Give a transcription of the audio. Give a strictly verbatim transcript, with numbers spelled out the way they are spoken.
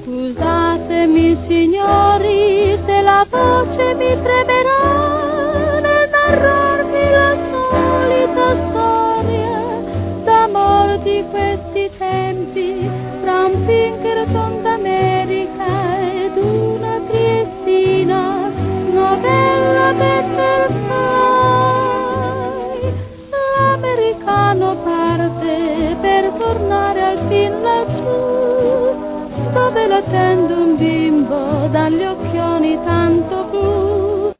Scusatemi signori se la voce mi tremerà nel narrarvi la solita storia d'amor di questi tempi fra un Pinkerton d'America ed una triestina novella Butterfly. L'americano parte per tornare al fin laggiù, dove l'attende un bimbo dagli occhioni tanto